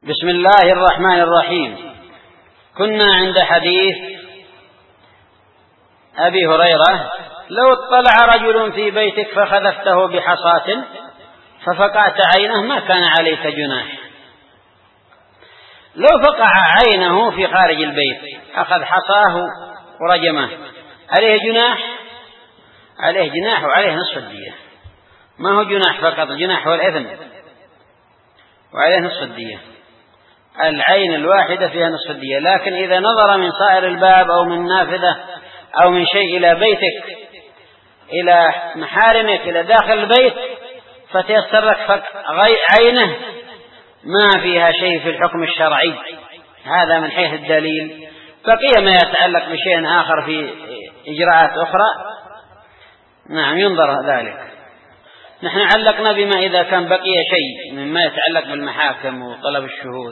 بسم الله الرحمن الرحيم. كنا عند حديث أبي هريرة: لو اطلع رجل في بيتك فخذفته بحصاة ففقعت عينه ما كان عليك جناح. لو فقع عينه في خارج البيت أخذ حصاه ورجمه عليه جناح؟ عليه جناح وعليه نصف الدية. ما هو جناح فقط، الجناح هو الإثم وعليه نصف الدية. العين الواحدة فيها نصف الدية. لكن إذا نظر من صائر الباب أو من نافذة أو من شيء إلى بيتك إلى محارمك إلى داخل البيت فتيسر لك فقع عينه ما فيها شيء في الحكم الشرعي. هذا من حيث الدليل. بقي ما يتعلق بشيء آخر في إجراءات أخرى نعم ينظر ذلك. نحن علقنا بما إذا كان بقي شيء مما يتعلق بالمحاكم وطلب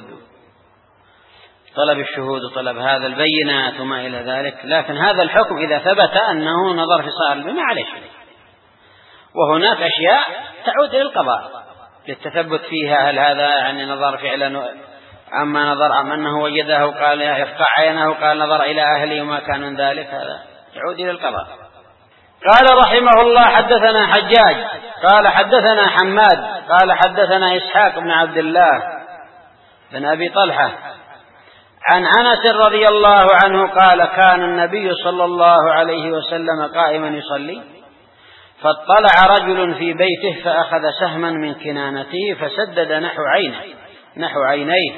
الشهود وطلب هذا البينات وما إلى ذلك. لكن هذا الحكم إذا ثبت أنه نظر في صائر البيت ما عليه شيء. وهناك أشياء تعود إلى القضاء للتثبت فيها، هل هذا يعني نظر فعلا أما نظر أم أنه وجده قال يفقع عينه قال نظر إلى أهله وما كان من ذلك، هذا يعود إلى القضاء. قال رحمه الله: حدثنا حجاج قال حدثنا حماد قال حدثنا إسحاق بن عبد الله بن أبي طلحة عن أنس رضي الله عنه قال: كان النبي صلى الله عليه وسلم قائما يصلي فاطلع رجل في بيته فأخذ سهما من كنانته فسدد نحو عينيه.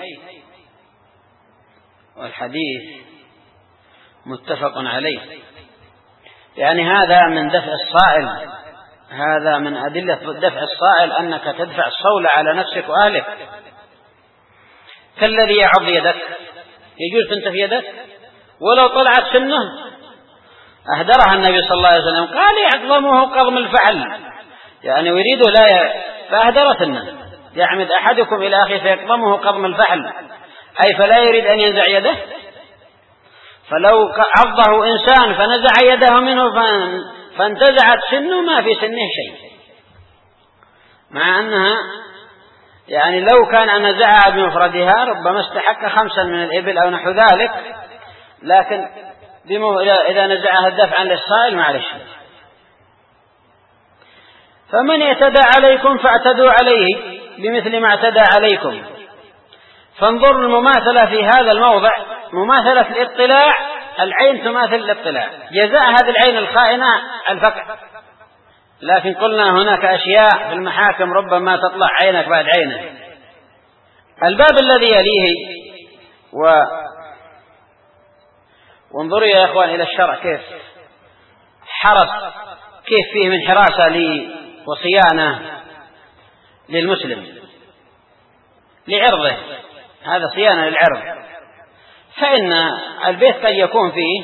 والحديث متفق عليه. يعني هذا من دفع الصائل، هذا من أدلة دفع الصائل أنك تدفع الصول على نفسك وأهلك. كالذي يعض يدك، يجوز تنتف يدك ولو طلعت سنه أهدرها النبي صلى الله عليه وسلم قال: يعظمه قضم الفحل، يعني يريد لا فأهدر سنه. يعمد أحدكم إلى أخيه فيقضمه قضم الفحل، أي فلا يريد أن ينزع يده. فلو عضه إنسان فنزع يده منه فانتزعت سنه ما في سنه شيء، مع أنها يعني لو كان أن نزعها بمفردها ربما استحق 5 من الإبل أو نحو ذلك، لكن إذا نزعها دفعا للصائل معلش. فمن اعتدى عليكم فاعتدوا عليه بمثل ما اعتدى عليكم. فانظروا المماثلة في هذا الموضع، مماثلة الاطلاع، العين تماثل الاطلاع، جزاء هذه العين الخائنة الفقع. لكن قلنا هناك أشياء في المحاكم ربما تطلع عينك بعد عينه. الباب الذي يليه وانظروا يا إخوان إلى الشرع كيف حرص، كيف فيه من حراسة وصيانة للمسلم لعرضه، هذا صيانة للعرض. فإن البيت قد يكون فيه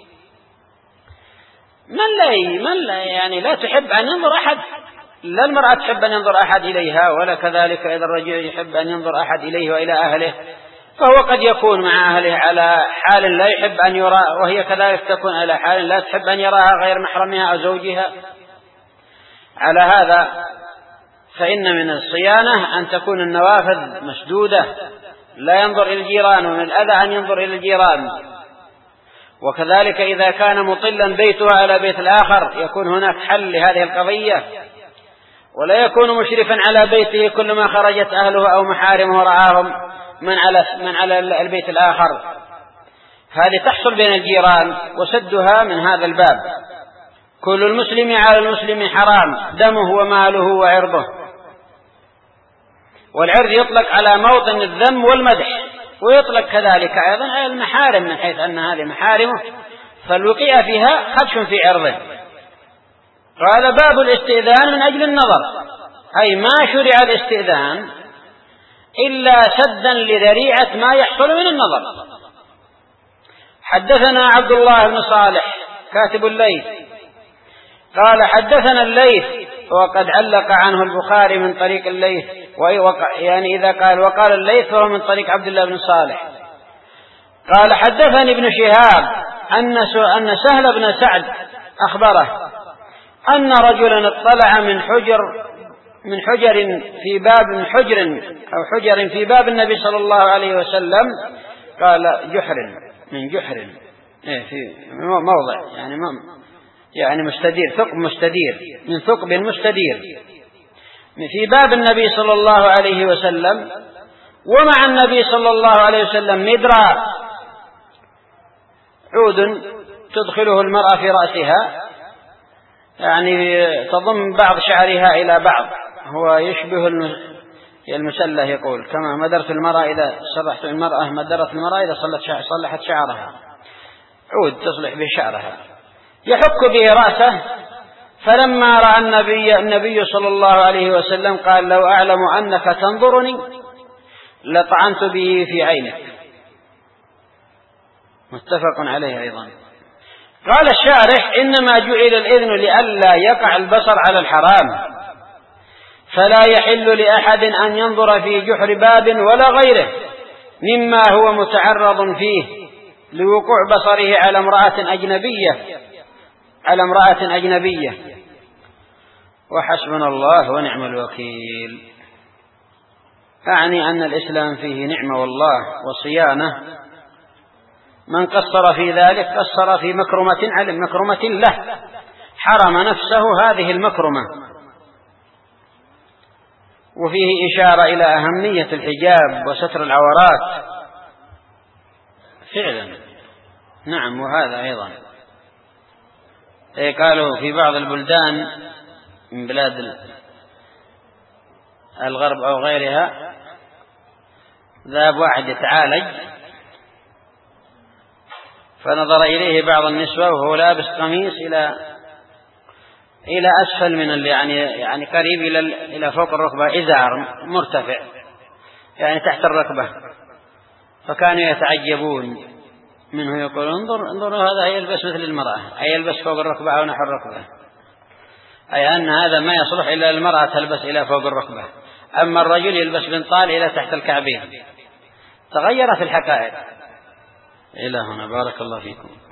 من لا يعني لا تحب أن ينظر أحد، لا المرأة تحب أن ينظر أحد إليها ولا كذلك إذا الرجل يحب أن ينظر أحد إليه وإلى أهله. فهو قد يكون مع أهله على حال لا يحب أن يرى، وهي كذلك تكون على حال لا تحب أن يراها غير محرمها أو زوجها. على هذا فإن من الصيانة أن تكون النوافذ مسدودة، لا ينظر إلى الجيران، ومن الأذى أن ينظر إلى الجيران. وكذلك إذا كان مطلا بيتها على بيت الآخر يكون هناك حل لهذه القضية، ولا يكون مشرفا على بيته كل ما خرجت أهله أو محارمه رعاهم من على البيت الآخر. هذه تحصل بين الجيران وسدها من هذا الباب. كل المسلم على المسلم حرام دمه وماله وعرضه. والعرض يطلق على موطن الذم والمدح، ويطلق كذلك أيضا على المحارم من حيث أن هذه محارمه فالوقيع فيها خدش في عرضه. قال: باب الاستئذان من أجل النظر، أي ما شرع الاستئذان إلا سدا لذريعة ما يحصل من النظر. حدثنا عبد الله بن صالح كاتب الليث قال حدثنا الليث، وقد علق عنه البخاري من طريق الليث، يعني إذا قال وقال الليث فهو من طريق عبد الله بن صالح. قال حدثني ابن شهاب أن سهل بن سعد أخبره أن رجلا اطلع من حجر من حجر في باب في باب النبي صلى الله عليه وسلم، قال جحر من جحر، في موضع يعني مستدير، ثقب مستدير، من ثقب مستدير في باب النبي صلى الله عليه وسلم. ومع النبي صلى الله عليه وسلم مدرى، عود تدخله المرأة في رأسها، يعني تضم بعض شعرها إلى بعض، هو يشبه المسلة، يقول كما مدرت المرأة إذا صلحت المرأة، مدرت المرأة إذا صلحت شعرها، عود تصلح به شعرها، يحك به رأسه. فلما رأى النبي صلى الله عليه وسلم قال: لو أعلم أنك تنظرني لطعنت به في عينك. متفق عليه أيضا. قال الشارح: إنما جعل الإذن لئلا يقع البصر على الحرام، فلا يحل لأحد أن ينظر في جحر باب ولا غيره مما هو متعرض فيه لوقوع بصره على امرأة أجنبية، وحسبنا الله ونعم الوكيل. أعني أن الإسلام فيه نعمة والله وصيانة، من قصر في ذلك قصر في مكرمة له، حرم نفسه هذه المكرمة. وفيه إشارة إلى أهمية الحجاب وستر العورات فعلا. نعم. وهذا أيضا قالوا في بعض البلدان من بلاد الغرب أو غيرها، ذهب واحد يتعالج فنظر إليه بعض النسوة وهو لابس قميص إلى أسفل من يعني قريب إلى فوق الركبة، إزار مرتفع يعني تحت الركبة، فكانوا يتعجبون منه، يقول: انظروا هذا يلبس مثل المرأة، أي يلبس فوق الركبة أو نحو الركبة، أي أن هذا ما يصلح إلا المرأة تلبس إلى فوق الركبة، أما الرجل يلبس بنطال إلى تحت الكعبين. تغيرت الحقائق. إلى هنا، بارك الله فيكم.